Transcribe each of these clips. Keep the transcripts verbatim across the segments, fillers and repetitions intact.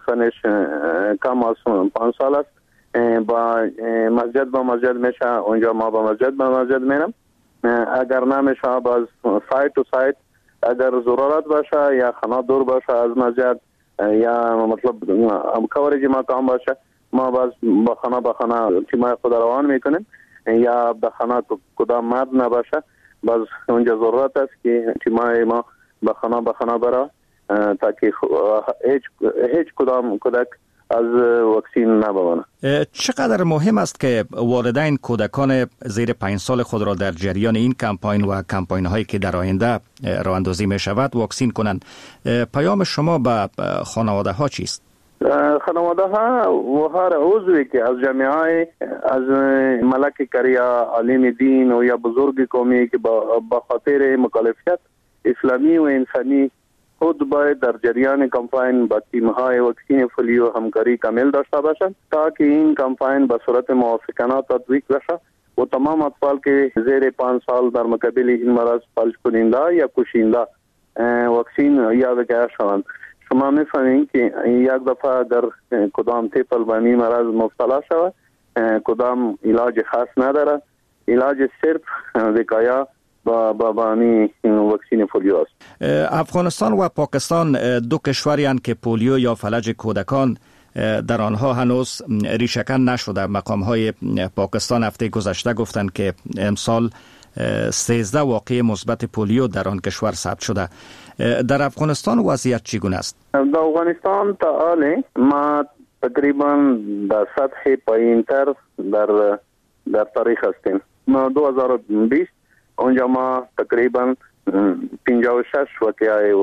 سنش کم از پانچ سال است. با مسجد با مسجد میشه، اونجا ما با مسجد با مسجد میرم. اگر نمیشه باز سایت تو سایت، اگر ضرورت باشه یا خانه دور باشه از مسجد یا مطلب کوریج مقام باشه، ما باز با خانه با خانه تیمای خود روان میکنیم. یا به خانه کدام مرد نباشه باز اونجا ضرورت است که تیمای ما به خانه به خانه برا تا که هیچ هیچ کدام کودک از واکسین نبوانه. چقدر مهم است که والدین کودکان زیر پنج سال خود را در جریان این کمپاین و کمپاین هایی که در آینده راه اندازی می شود واکسین کنند؟ پیام شما به خانواده ها چیست؟ خانواده ها و هر عضوی که از جامعه، از ملک کریا، عالم دین و یا بزرگ قومی که با خاطر مکالفیت اسلامی و انسانی خود باید در جریان کمپاین با تیم‌های واکسین پولیو همکاری کامل داشته باشند تا که این کمپاین به صورت موافقانه تطبیق بشه و تمام اطفال که زیر پنج سال در مقابل این مرض فلج کننده یا کشنده واکسین یافته شوند. شما می‌فهمید که یک دفعه اگر کدام طفل به این مرض مبتلا شود، کدام علاج خاص نداره، علاج صرف وقایه با با بانی واکسین پولیو است. افغانستان و پاکستان دو کشوری هستند که پولیو یا فلج کودکان در آنها هنوز ریشه‌کن نشده. مقام‌های پاکستان هفته گذشته گفتند که امسال سیزده واقعه مثبت پولیو در آن کشور ثبت شده. در افغانستان وضعیت چگونه است؟ در افغانستان تا حال ما تقریبا در سطح پایین‌تر در در تاریخ هستیم. ما دو هزار و بیست اونجا ما تقریبا پنجاه و شش واقعه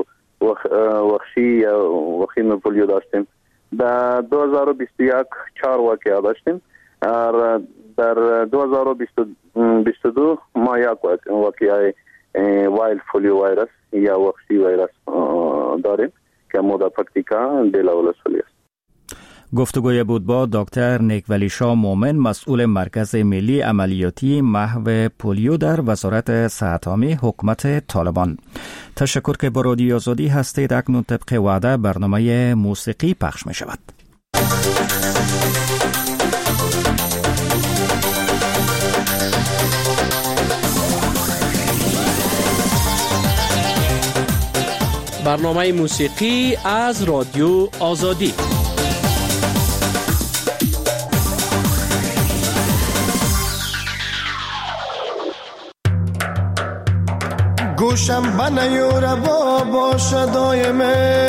وحشی یا وخیم پولیو داشتیم. در دو هزار و بیست و یک چهار واقعه داشتیم. در دو هزار و بیست و دو ما یک واقعه وایلد پولیو ویروس یا وحشی ویروس داریم که مودا پرکتیکا دلاول سولی است. گفتگوی بود با دکتر نیکولیشاه مومن، مسئول مرکز ملی عملیاتی محو پولیو در وزارت صحت عامه حکومت طالبان. تشکر که با رادیو آزادی هستید. اکنون طبق وعده برنامه موسیقی پخش می شود. برنامه موسیقی از رادیو آزادی. گوشم بنیور با شدایمه،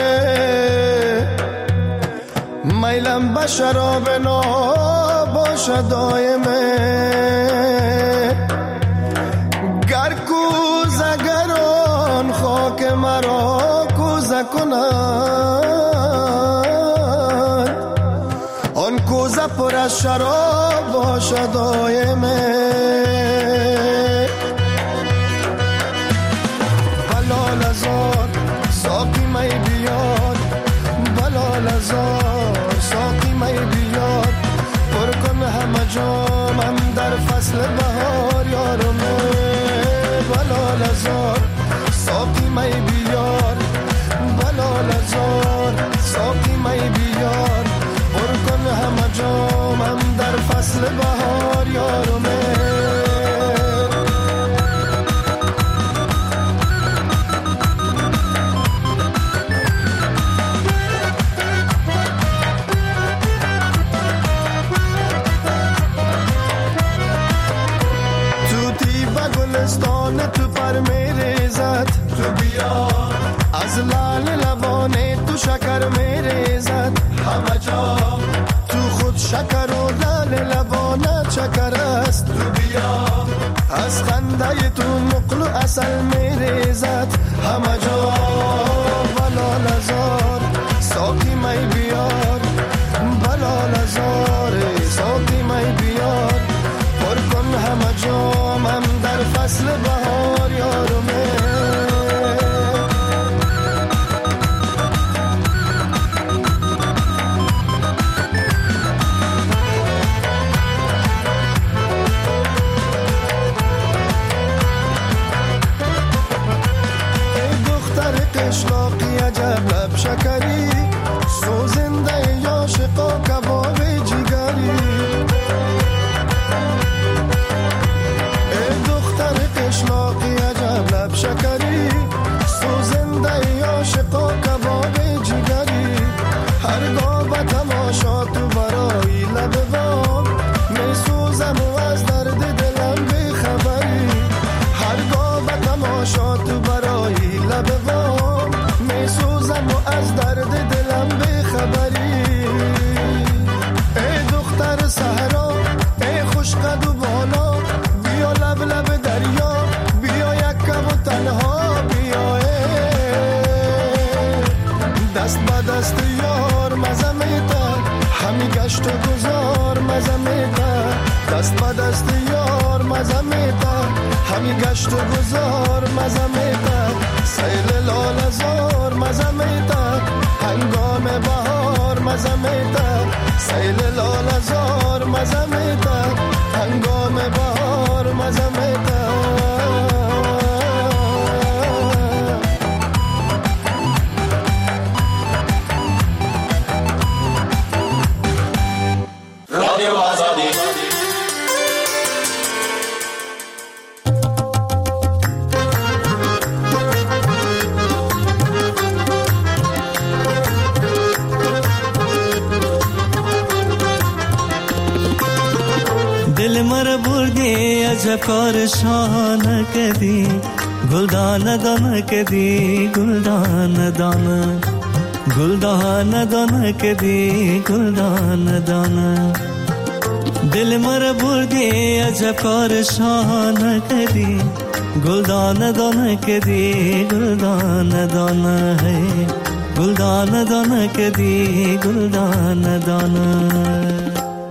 میلم به شراب نا با شدایمه، گر کوزه گران خاک مرا کوزه کند، آن کوزه پر از شراب با شدایمه. ساقی می بیار بلال ازار، ساقی می بیار پر کن همه جامم در فصل بهار یارمه. بلال ازار ساقی می بیار بلال ازار، ساقی می بیار پر کن همه جامم در فصل بهار یارمه. تو پر میریزد تو بیا، از لال لبانه تو شکر میریزد همه جا، تو خود شکر و لال لبانه چکر است تو بیا، از خنده تو نقل و اصل میریزد همه جا. بلال ازار ساقی می بیار بلال ازار، ساقی می بیار پر کن همه جامم در فصل بهار یارمه. ای دختر قشلاقی عجب لب شکری، سوزنده هرگاه به تماشا تو برای لب بام میسوزم و از درد دلم بیخبری. هرگاه به تماشا تو برای لب بام میسوزم و از درد دلم بیخبری. ای دختر صحرا ای خوشقد و بالا، بیا لب لب دریا، بیا یک کم و تنها بیا. دست با دست یار مزه میده، همی گشت و گذار مزه میده. دست با دست یار مزه میده، همی گشت و گذار مزه میده. سیل لاله زار مزه میده، هنگام بهار مزه میده. سیل لاله زار مزه میده، هنگام بهار مزه میده. دل مر بردی عجب کار شان کدی، گلدان دان کدی گلدان دان، گلدان دان کدی گلدان دان. دل مر بردی عجب کار شان کدی، گلدان دان کدی گلدان دان ہے، گلدان دان کدی گلدان دان.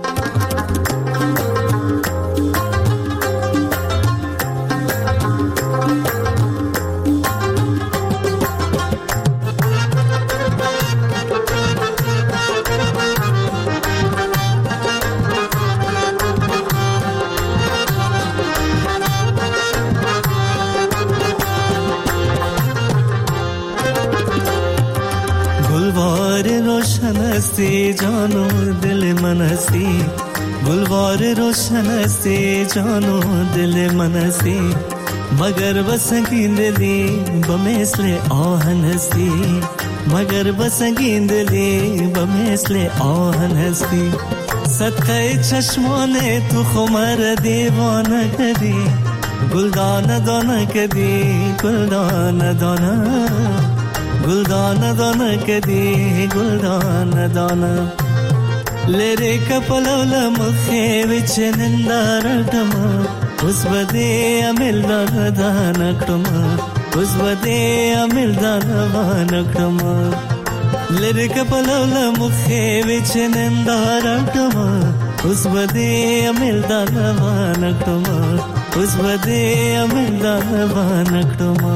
हस्ती जानो दिल मन हस्ती, गुलवार रोशन हस्ती जानो दिल मन हस्ती. मगर बस गिंदली बमेसले आहन हस्ती, मगर बस गिंदली बमेसले आहन हस्ती. सत्ते चश्माने तू खुमर दीवान कदी, गुलदान दाना कदी गुलदान दाना, गुलदान दाना कदी गुलदान दाना. लेरे कपलवल मुखे विच निंदारटमा, उस बदे अमिल दानकटमा, उस बदे अमिल दानकटमा. लेरे कपलवल मुखे विच निंदारटमा, उस बदे अमिल दानकटमा, उस बदे अमिल दानकटमा.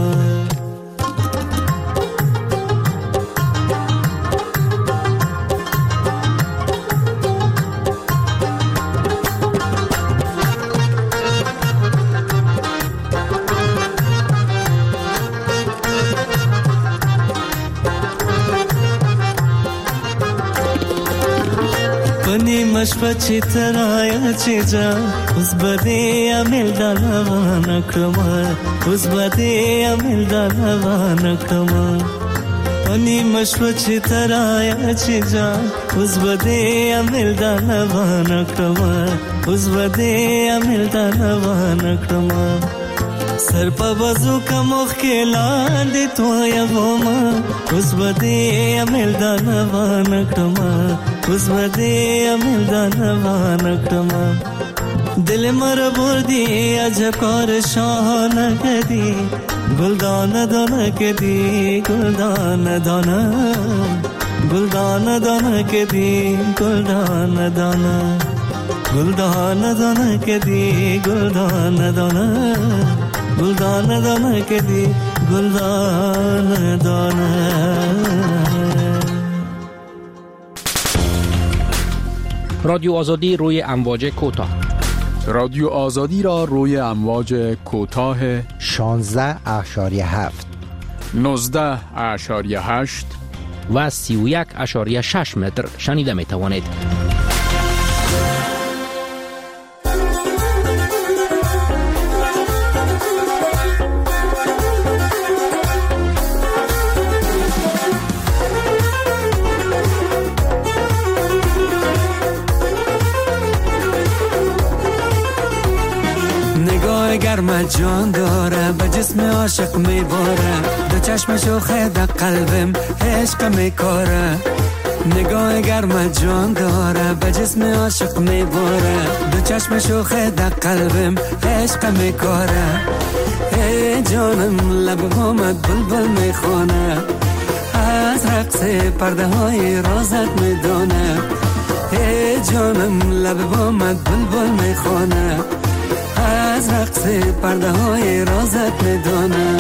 मशपची तराया चीजा, उस बदे अमिल दालवान क्रमा, उस बदे अमिल दालवान क्रमा. अनि मशपची तराया चीजा, उस बदे अमिल दालवान क्रमा, उस बदे अमिल दालवान क्रमा. सर पर बजू का मुख्किला दे तो या वोमा, उस बदे अमिल दालवान क्रमा, उस बदे अमिल दानवान क्रमा. दिल मर बुर्दी अजब कौर शान कदी, गुलदान दाना कदी गुलदान दाना, गुलदान दाना कदी गुलदान दाना, गुलदान दाना कदी गुलदान दाना, गुलदान दाना कदी गुलदान दाना. رادیو آزادی روی امواج کوتاه. رادیو آزادی را روی امواج کوتاه شانزده اشاریه هفت، نوزده اشاریه هشت و سی و یک اشاریه شش متر شنیده می توانید. گرم جان داره به جسم عاشق میباره دو چشم شوخه در قلبم عشق میکاره نگاه گرم جان داره به جسم عاشق میباره دو چشم شوخه در قلبم عشق میکاره ای جانم لب بامت بلبل میخونه از رقص پرده های رازت میدونه ای جانم لب بامت بلبل میخونه از رقص پرده های رازت میدونه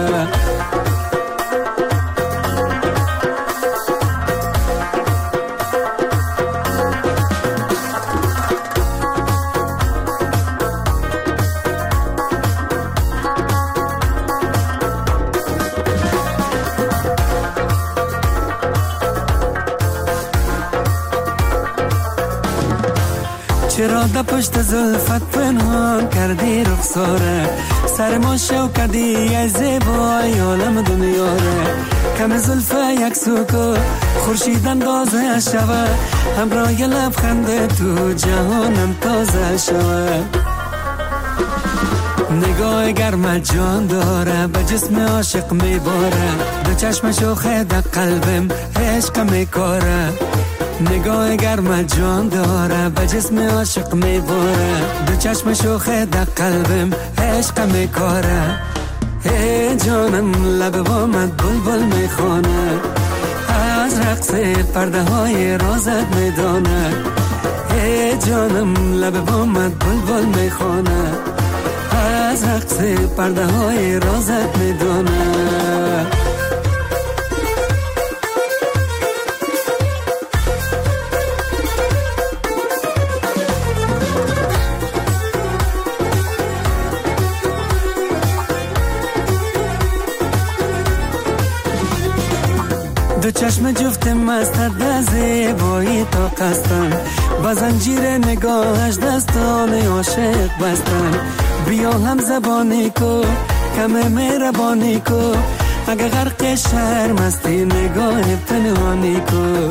چرا در پشت زلفت پنهان کردی رخساره سر ما شو کردی ای زیبای عالم دنیاره کم زلفه یک سوکو خورشید اندازه شوه همراه لبخند تو جهانم تازه شوه نگاه گرم جان داره به جسم عاشق میباره دو چشم شوخه در قلبم عشق میکاره نگاه گرم جان داره به جسم عاشق میباره دو چشم شوخه در قلبم عشق میکاره ای جانم لب بامت بلبل میخونه از رقص پرده های رازت میدونه ای جانم لب بامت بلبل میخونه از رقص پرده های رازت میدونه دو چشم جفت مستت در زیبایی تا قصدن با زنجیر نگاهش دستان عاشق بستن بیا هم زبانی کو کم مهربانی کو اگه غرق شرم هستی نگاه پنهانی کو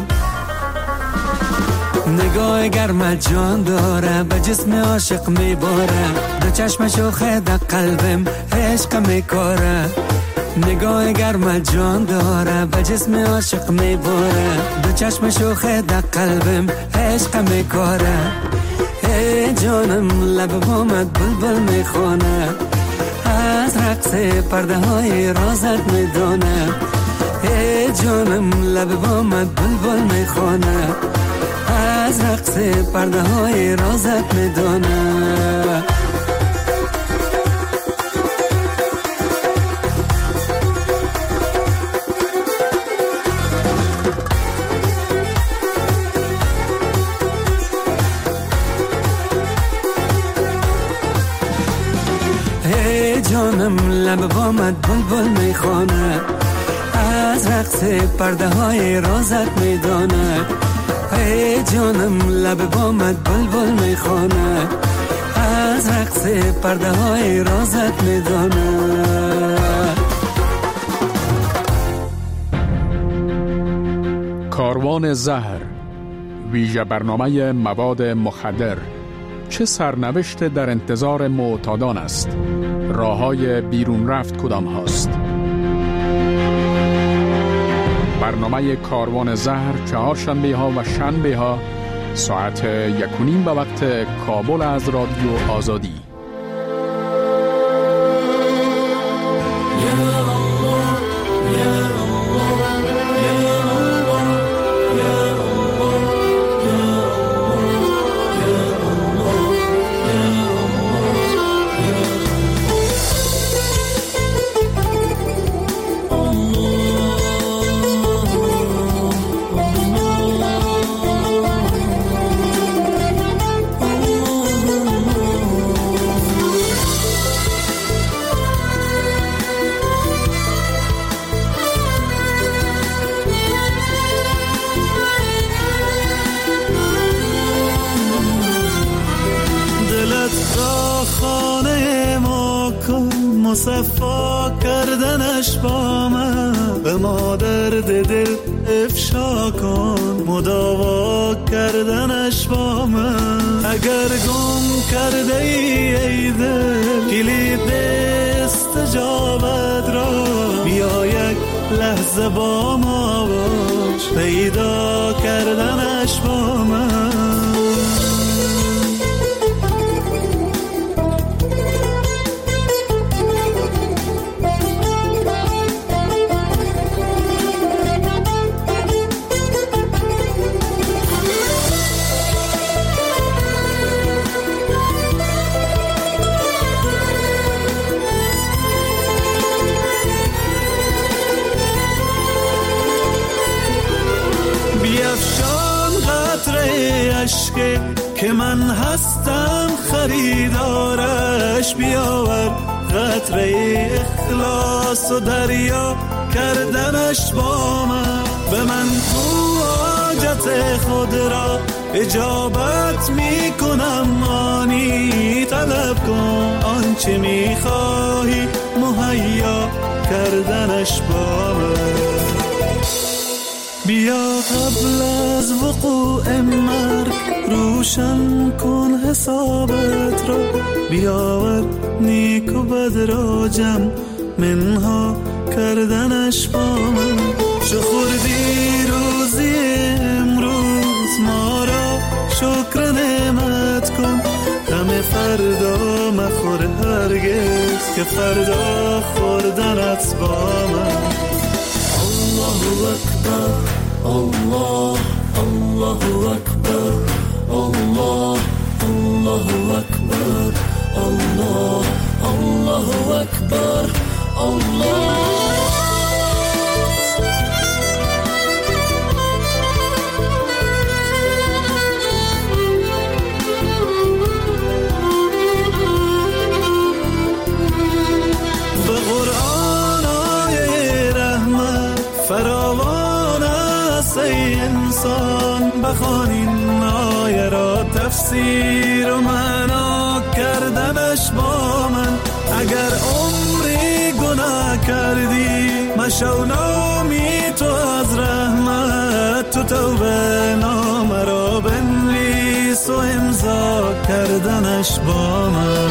نگاه گرم جان داره به جسم عاشق میباره دو چشم شوخه در قلبم عشق میکاره نگاه گرم جان داره به جسم عاشق میباره دو چشم شوخه در قلبم عشق میکاره ای جانم لب بامت بلبل میخونه از رقص پرده های رازت میدونه ای جانم لب بامت بلبل میخونه از رقص پرده های رازت میدونه جانم لب بامت بلبل میخونه از رقص پرده های رازت میدونه ای جانم لب بامت بلبل میخونه از رقص پرده های رازت میدونه کاروان زهر ویژه برنامه مواد مخدر چه سرنوشت در انتظار معتادان است؟ راه‌های بیرون رفت کدام هاست؟ برنامه کاروان زهر چهارشنبه ها و شنبه ها ساعت یک و نیم به وقت کابل از رادیو آزادی. مصفا کردنش با من به ما درد دل افشا کن مداوا کردنش با من اگر گم کرده ای ای دل کلید استجابت را، بیا یک لحظه با ما باش پیدا کردنش با من. که من هستم خریدارش، بیاور قطره اخلاص و دریا کردنش با من. به من تو حاجت خود را اجابت می کنم، آنی طلب کن آنچه می خواهی مهیا کردنش با من. بیا قبل از وقوع مرگ روشن کن حسابت را، بیاور نیک و بد را جمع منها کردنش با من. چو خوردی روزی امروز ما را شکر نعمت کن، غم فردا مخور هرگز که فردا خوردنت با من. الله اکبر الله الله اکبر الله الله اکبر الله الله اکبر الله. به قرآن آیه رحمت فراوان است ای انسان، بخوان این آیه را تفسیر و معنا کردنش با من. اگر عمری گناه کردی مشو نامی تو از رحمت، تو توبه نامه را بنویس و امضا کردنش با من.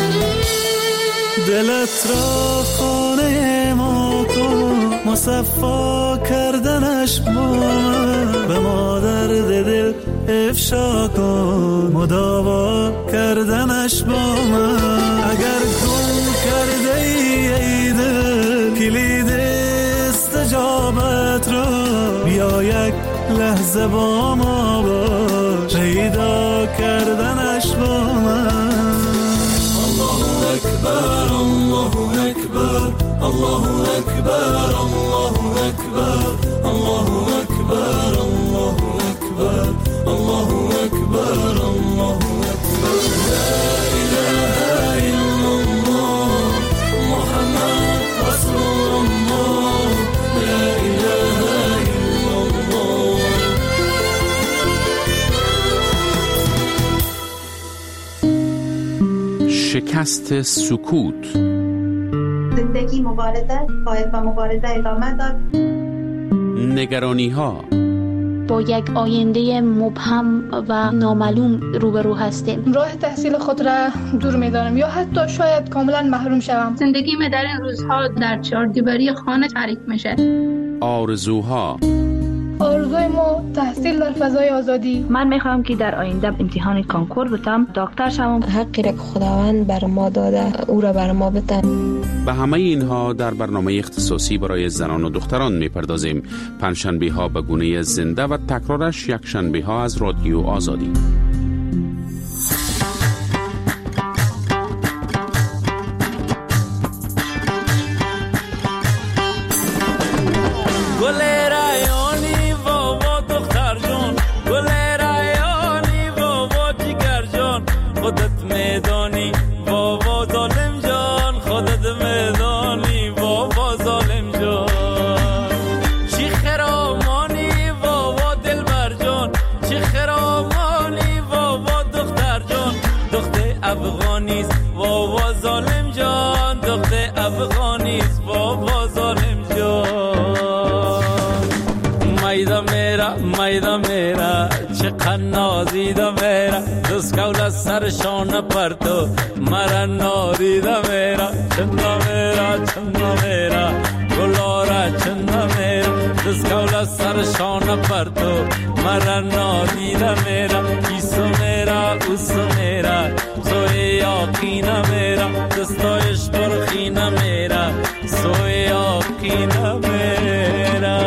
دلت را خانه ما کن مصفا کردنش با من، به ما درد دل افشا کن مداوا کردنش با من. اگر گم کرده ای ای دل کلید استجابت را، بیا یک لحظه با ما باش پیدا کردنش با من. الله اکبر الله اکبر الله اکبر الله اکبر الله اکبر الله اکبر الله اکبر الله اکبر. لا اله الا الله محمد رسول الله، لا اله الا الله. شکست سکوت. زندگی مبارزه باید با مبارزه ادامه داد. نگرانی ها. با یک آینده مبهم و نامعلوم روبرو هستیم. راه تحصیل خود را دور می‌دانم یا حتی شاید کاملا محروم شوم. زندگی در این روزها در چهار دیواری خانه تعریف میشه. آرزوها. آرزوی ما تحصیل در فضای آزادی. من میخوام که در آینده امتحان کانکور بتم، دکتر شوم. حقی را که خداوند بر ما داده او را بر ما بده. به همه اینها در برنامه اختصاصی برای زنان و دختران میپردازیم. پنجشنبه ها به گونه زنده و تکرارش یک شنبه ها از رادیو آزادی. خرامانی بابا میرا چقدر نازیده میرا دوست کول سرشان پرتو مرا نادیده میرا چنده میرا چنده میرا گلارا چنده میرا دوست کول سرشان پرتو مرا نادیده میرا ایسو میرا اوسو میرا سوی یاقینه میرا دستایش برخینه میرا سوی یاقینه میرا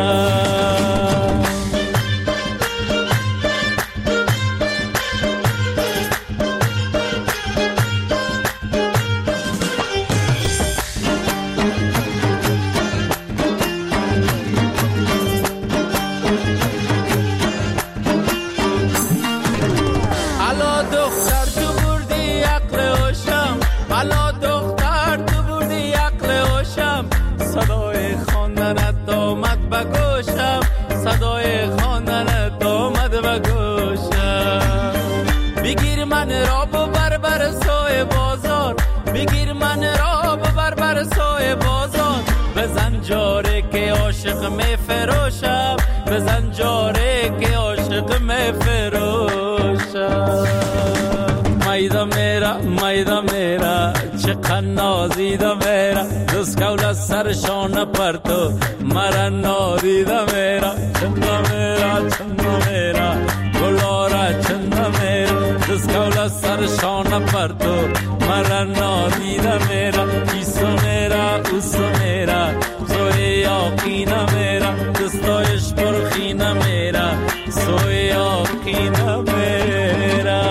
صدای خواندنت آمد و گوشم بگیر من را ببر بر سوی بازار بگیر من را ببر بر سوی بازار بزن جاره که عاشق می فروشم بزن جاره که عاشق می فروشم میدا میرا میدا میرا چقدر نازیده میرا دوست کول سرشان پرتو مرا نادیده میرا چنده میرا چنده میرا گلارا چنده میرا دوست کول سرشان پرتو مرا نادیده میرا ایسو میرا اوسو میرا سوی یاقینه میرا دستایش برخینه میرا سوی یاقینه میرا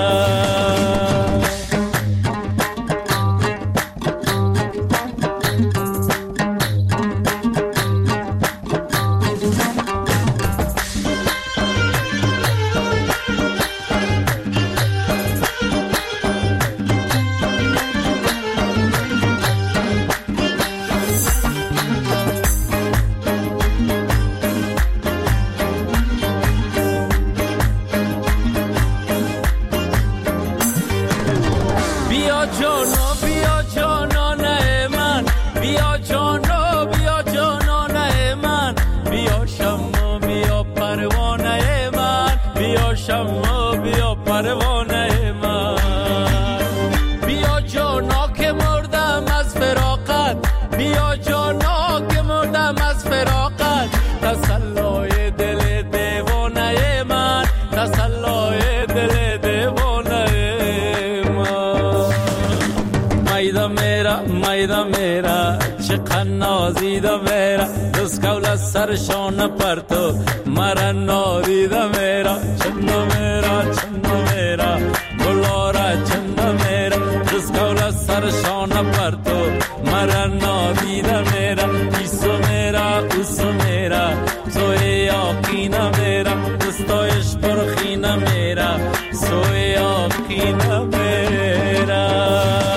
نازیده میرا دوست کول سرشان پرتو مرا نادیده میرا چنده میرا چنده میرا گلارا چنده میرا دوست کول سرشان پرتو مرا نادیده میرا ایسو میرا اوسو میرا سوی یاقینه میرا دستایش برخینه میرا سوی یاقینه میرا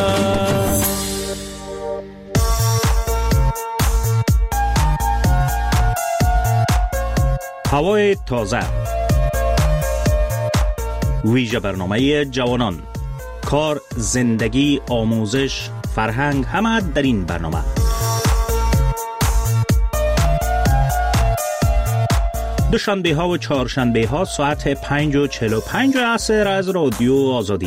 هوای تازه ویژه برنامه جوانان کار زندگی آموزش فرهنگ همه در این برنامه دوشنبه ها و چهارشنبه ها ساعت پنج و چهل و پنج عصر از رادیو آزادی.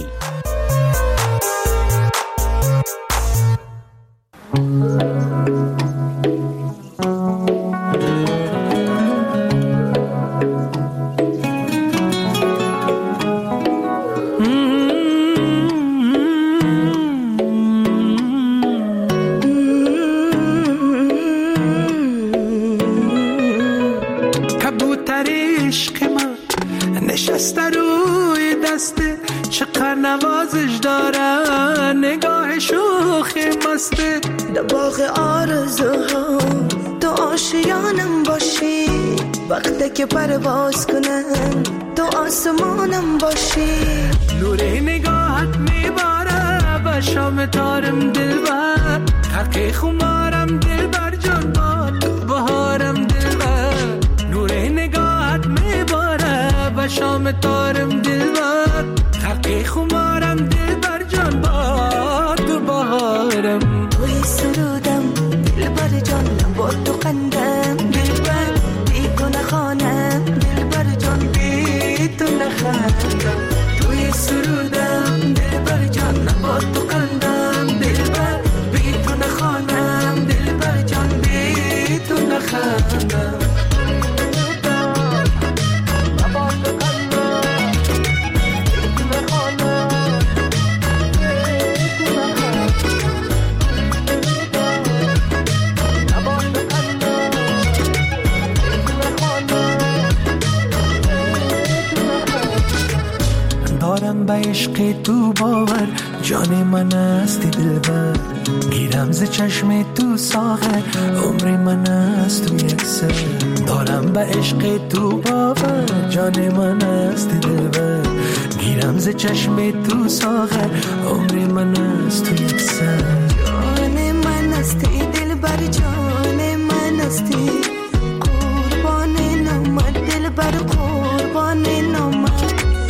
نوازش دارن نگاه شوخی مسته در باغ آرزوها تو آشیانم باشی وقتی که پرواز کنن تو آسمانم باشی نور نگاهت میباره به شام تارم دلبر حقی خمارم دلبر جان با تو بهارم دلبر نور نگاهت میباره به شام تارم دلبر حقی خمارم دلبر جان با تو بهارم توی سرودم دلبر جان با تو قندم دلبر بی گناه خانم دلبر جان بی تو نخندم توی سرودم دلبر جان با تو قندم دلبر بی تو نخوانم دلبر جان بی تو نخندم دارم به عشق تو باور جان من هستی دلبر گیرم ز چشم تو ساغر عمر من هست تو یک سر دارم به عشق تو باور جان من هستی دلبر گیرم ز چشم تو ساغر عمر من هست تو یک سر جان من هستی دلبر جان من هستی قربان نامت دلبر قربان نامت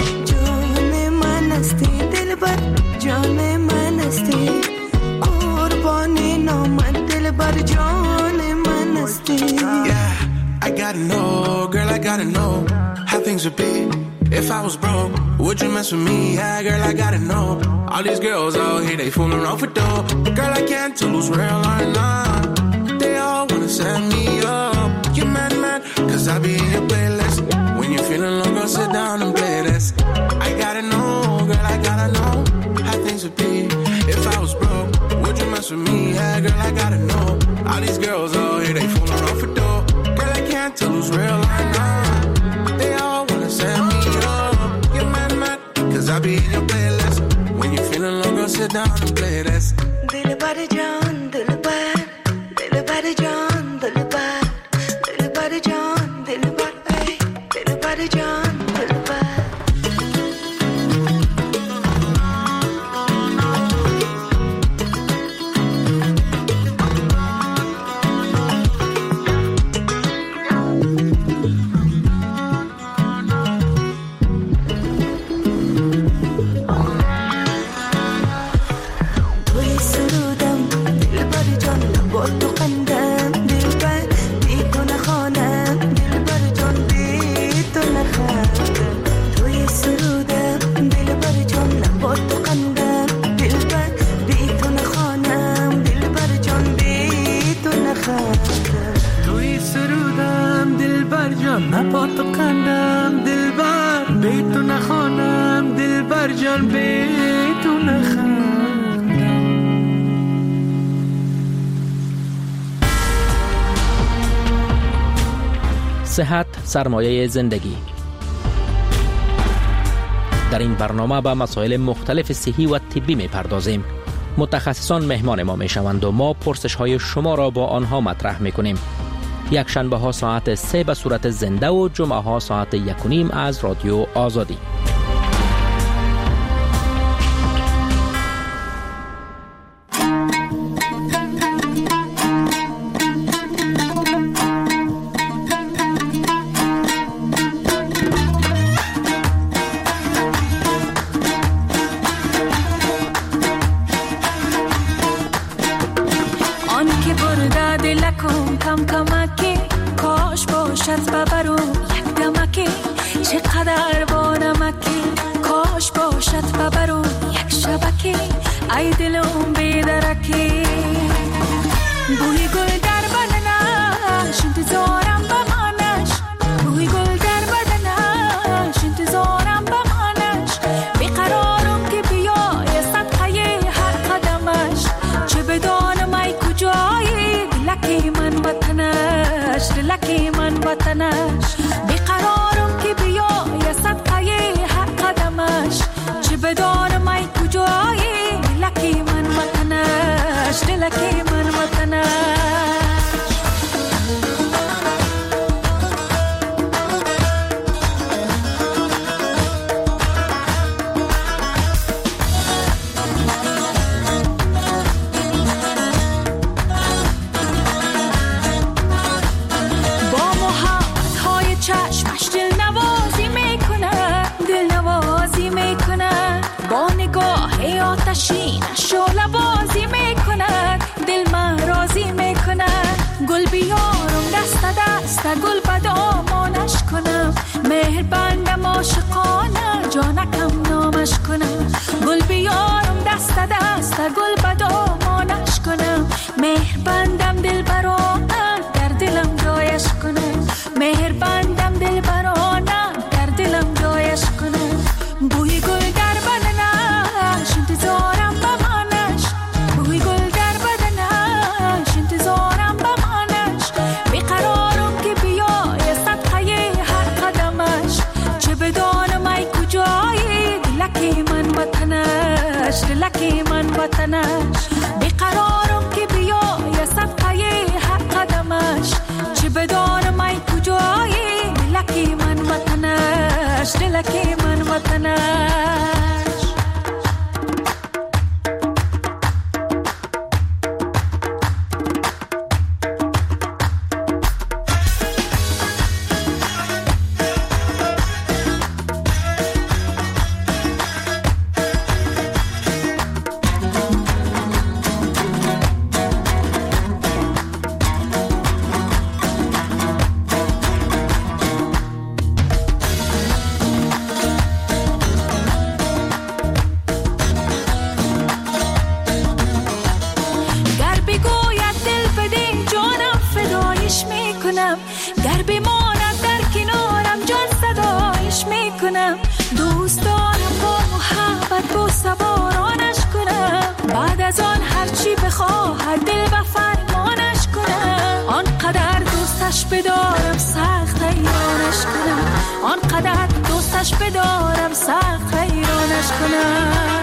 دلبر جان من هستی قربان نامت دلبر جان من هستی. I gotta know, girl, I gotta know how things would be if I was broke. Would you mess with me? Yeah, girl, I gotta know. All these girls out here, they fooling around for dough. Girl, I can't tell who's real or not. They all wanna set me up. You mad, mad, cause I be in your playlist. When you're feeling low, go sit down and play this. I gotta know, girl, I gotta know how things would be if I was broke. Would you mess with me? Yeah, girl, I gotta know. All these girls out here, they fooling around for dough. Girl, I can't tell who's real or not. They all wanna set me up. You're mad, mad, cause I be in your playlist. When you're feeling low, go sit down and play this. Dilbar John, Dilbar, Dilbar John, Dilbar, Dilbar John, Dilbar, hey, Dilbar John, Dilbar. صحت سرمایه زندگی. در این برنامه به مسائل مختلف صحی و طبی می پردازیم. متخصصان مهمان ما می شوند و ما پرسش های شما را با آنها مطرح می کنیم. یک شنبه ها ساعت سه به صورت زنده و جمعه ها ساعت یک و نیم از رادیو آزادی. ای دلم بیدرکی بوی گل در بدنش انتظارم بمانش بوی گل در بدنش انتظارم بمانش بیقرارم که بیای صدقه هر قدمش چه بدانم ای کجایی دلکی من وطنش دلکی من وطنش بیقرارم که بیای صدقه هر قدمش چه بدانم ای کجایی دلکی من وطنش دلکی من وطنش با محبت های چشمش دل نوازی میکنه دل نوازی میکنه با نگاه آتشینش شعله بازی میکنه دل من راضی میکنه گل بیارم دست دست گل به دامانش کنم مهربندم عاشقانه جانکم نامش کنم گل بیارم دست دست گل بدامانش کنم مهربندم دل برانه در دلم جایش کنم مهربندم دل برانه در دلم جایش کنم بوی گل در بدنش انتظارم بمانش بوی گل در بدنش انتظارم بمانش بیقرارم که بیای صدقه هر قدمش چه بدانم ای کجایی دلکی من وطنش دلکی من وطنش بیقرارم که بیای صدقه هر قدمش چه بدانم ای کجایی دلکی من وطنش دلکی من وطنش گر بماند در کنارم جان صدایش میکنم دوست دارم با محبت با سوارانش کنم بعد از آن هرچی بخواهد دل و فرمانش کنم آنقدر دوستش بدارم سخت حیرانش کنم آنقدر دوستش بدارم سخت حیرانش کنم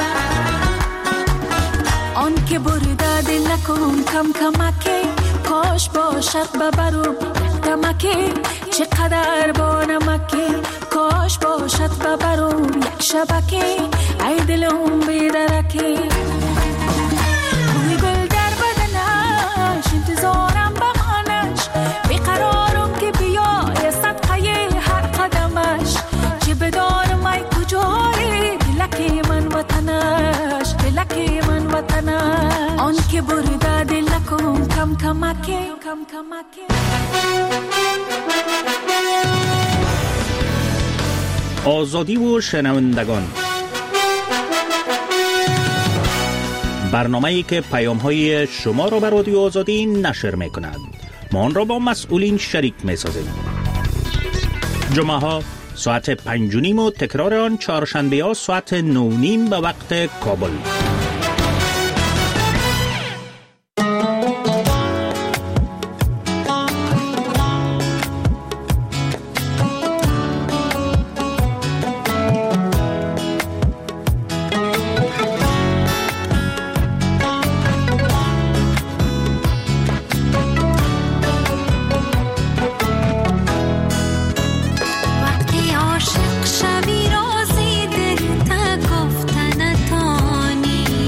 آن که برده دل نکن کم کمکی کاش باشد ببرم دمکی چقدر با نمکی کاش باشد ببرم یک شبکی ای دلم بیدرکی بوی گل در بدنش انتظارم بمانش بیقرارم که بیای صدقه هر قدمش چه بدانم ای کجایی دلکی من وطنش دلکی من وطنش آن که برده دل نکن کم کمکی کم کمکی آزادی و شنوندگان، برنامه‌ای که پیام‌های شما را به رادیو آزادی نشر می‌کند. ما آن را با مسئولین شریک می‌سازیم. جمعه‌ها ساعت پنج و نیم و تکرار آن چهارشنبه‌ها ساعت نه و نیم به وقت کابل. عاشق شوی رازی دل تا گفتن تانی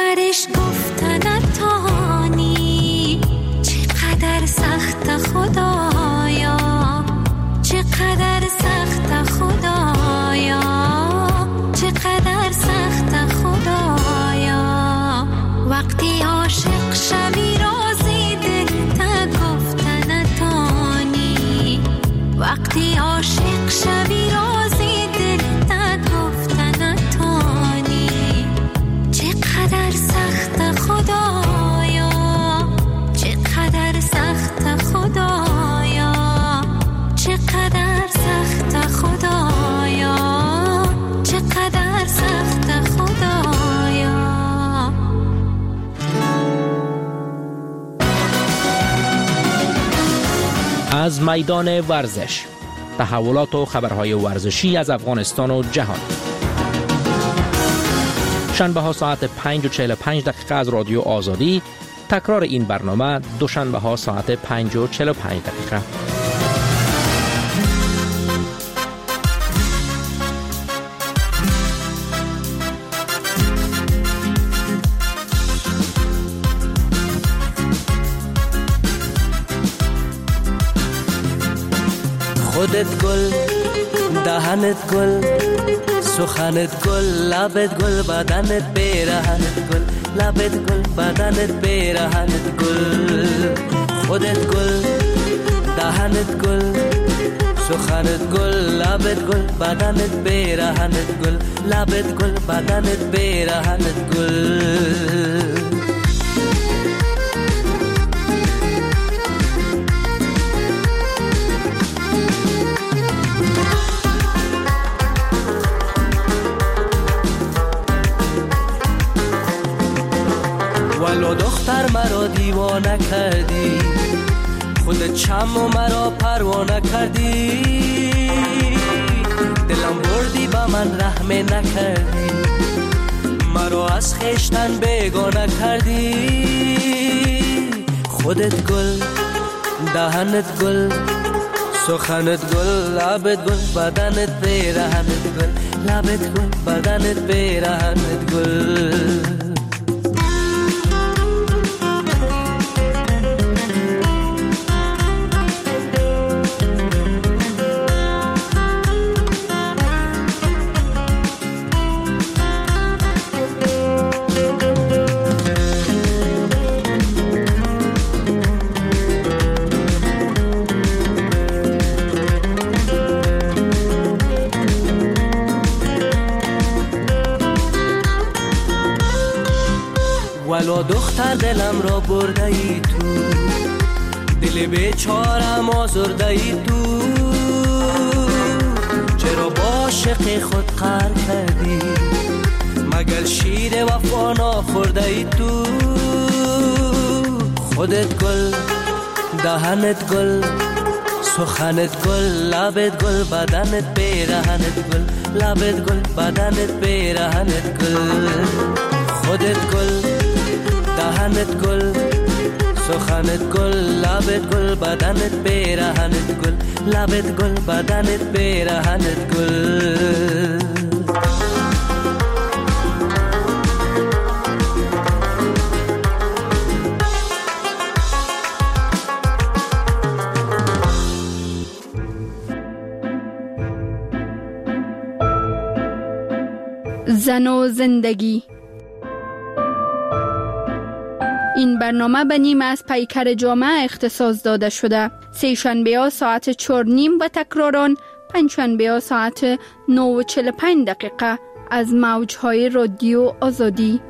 آخرش گفتن تانی چقدر سخت خدایا، چقدر سخت خدایا، چقدر سخت خدایا. وقتی عاشق شوی رازی دل تا گفتن تانی، وقتی عاشق شوی رازی دل تا گفتن تانی. چقدر سخت خدایا، چقدر سخت خدایا، چقدر سخت خدایا، چقدر سخت خدایا. از میدان ورزش، تحولات و خبرهای ورزشی از افغانستان و جهان. شنبه ها ساعت پنج و چهل و پنج دقیقه از رادیو آزادی. تکرار این برنامه دوشنبه ها ساعت پنج و چهل و پنج دقیقه. خودت گل، دهنت گل، سخنت گل، لبت گل، بدنت پیرهنت گل، لبت گل، بدنت پیرهنت گل. خودت گل، دهنت گل، سخنت گل، لبت گل، بدنت پیرهنت گل، لبت گل، بدنت پیرهنت گل. ولو دختر مرا دیوانه کردی، خودت چم و مرا پروانه کردی. دلم بردی با من رحم نکردی، مرا از خیشتن بیگانه کردی. خودت گل، دهنت گل، سخنت گل، لبت گل، بدنت پیرهنت گل، لبت گل، بدنت پیرهنت گل. ولو دختر دلم را برده ای تو، دل بیچارم آزرده ای تو. چرا با عاشق خود قهر کردی، مگر شیر وفا نخورده ای تو. خودت گل، دهنت گل، سخنت گل، لبت گل، بدنت پیرهنت گل، لبت گل، بدنت پیرهنت گل. خودت گل، دهنت گل، سخنت گل، لبت گل، بدنت پیرهنت گل، لبت گل، بدنت پیرهنت گل. زن و زندگی. این برنامه به نیم از پیکر جامعه اختصاص داده شده. سه شنبه ها ساعت چهار نیم و تکراران پنج شنبه ها ساعت نه و چهل و پنج دقیقه از موجهای رادیو آزادی.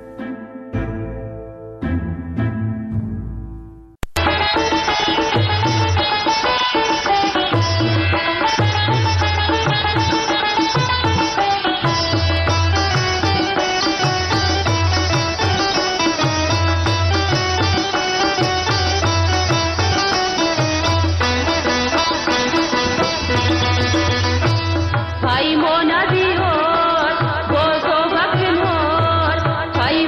Paimona diyor, gozo bakın hor,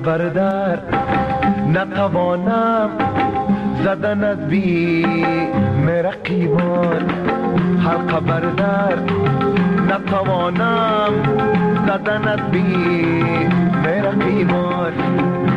بردر نتوانم زدن از بی مرقیبان، حلقه بردر نتوانم زدن از بی مرقیبان.